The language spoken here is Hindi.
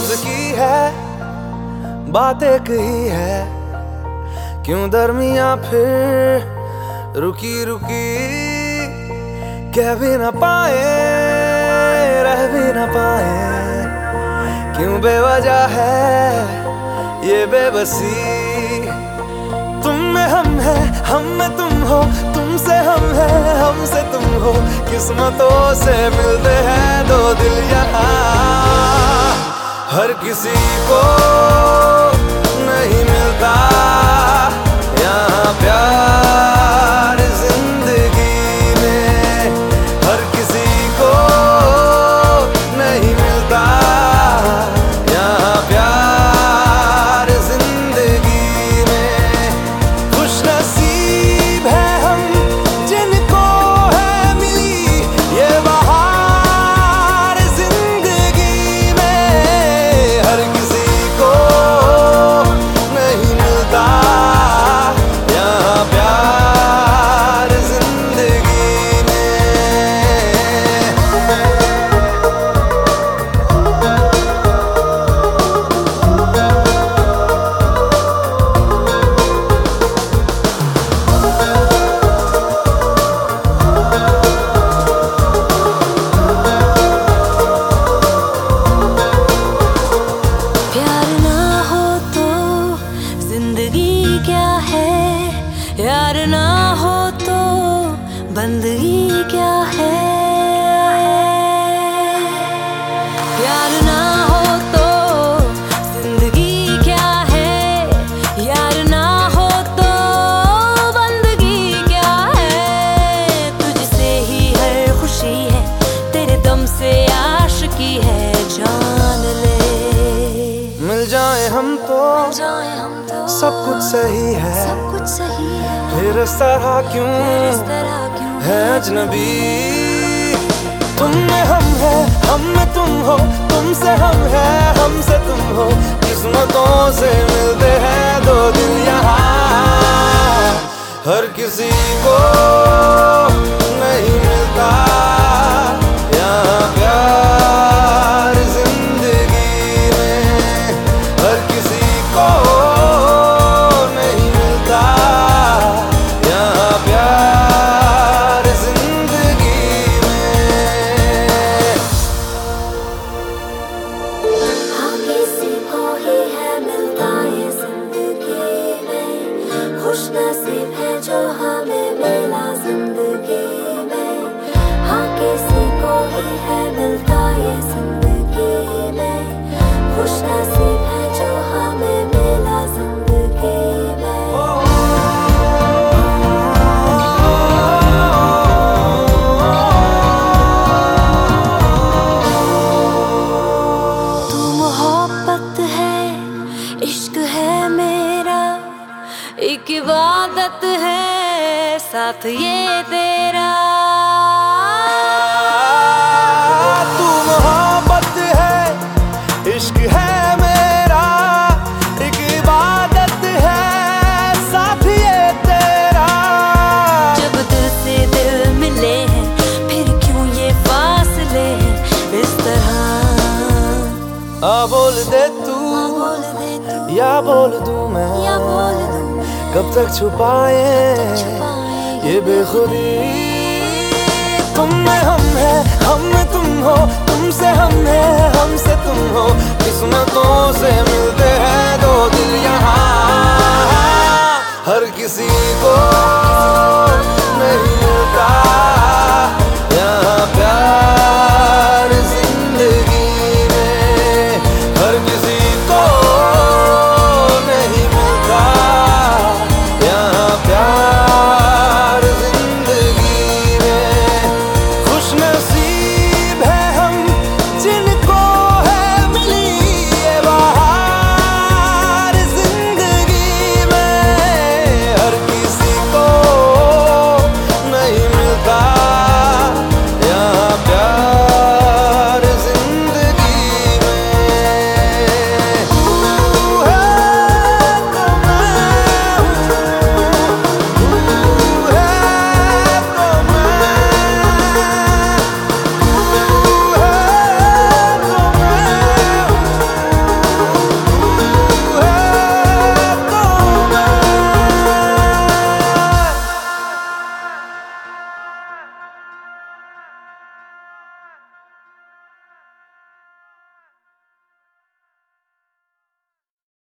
लफ्ज की है बात एक ही है, क्यों दरमियां फिर रुकी रुकी, कह भी ना पाए रह भी ना पाए, क्यों बेवजह है ये बेबसी। तुम में हम है, हम में तुम हो, तुमसे हम है, हमसे तुम हो, किस्मतों से मिलते हैं दो दिल यहाँ। हर किसी को नहीं मिलता यहाँ प्यार जिंदगी में, हर किसी को नहीं मिलता यहाँ प्यार जिंदगी में। खुश नसीब है हम जिनको है मिली ये बहार जिंदगी में, हर किसी को नहीं मिलता यहाँ प्यार जिंदगी में। प्यार ना हो तो जिंदगी क्या है, यार ना हो तो बंदगी क्या है। प्यार ना हो तो जिंदगी क्या है, यार ना हो तो बंदगी क्या है। तुझसे ही हर खुशी है, तेरे दम से आशिकी है, जान ले। मिल जाए हम तो सब कुछ सही है, सब कुछ सही है, फिर इस तरह क्यों है अजनबी। तुम में हम है, हम में तुम हो, तुमसे हम है, हमसे तुम हो, किस्मतों से मिलते हैं दो दिल यहाँ। हर किसी को नहीं मिलता यहाँ प्यार जिंदगी में, हर किसी को नहीं मिलता यहाँ प्यार जिंदगी में। हाँ किसी को ही है मिलता ये जिंदगी में, खुश नसीब है जो हमें मिला जिंदगी में। हाँ किसी को ही है मिलता ये जिंदगी में, खुश नसीब है जो हमें मिला जिंदगी में। तू मोहब्बत है, इश्क है मेरा, एक इबादत है साथ ये तेरा। तू मोहब्बत है, इश्क है मेरा, एक इबादत है साथ ये तेरा। जब दिल से दिल मिले हैं, फिर क्यों ये फासले हैं इस तरह। बोल दे तू बोल दे तू या बोल दूं मैं, या बोल दूं मैं, कब तक छुपाए ये बेखुदी। तुम में हम है, हम में तुम हो, तुमसे हम है, हमसे तुम हो, किस्मतों से मिलते हैं दो दिल यहाँ। हर किसी को नहीं मिलता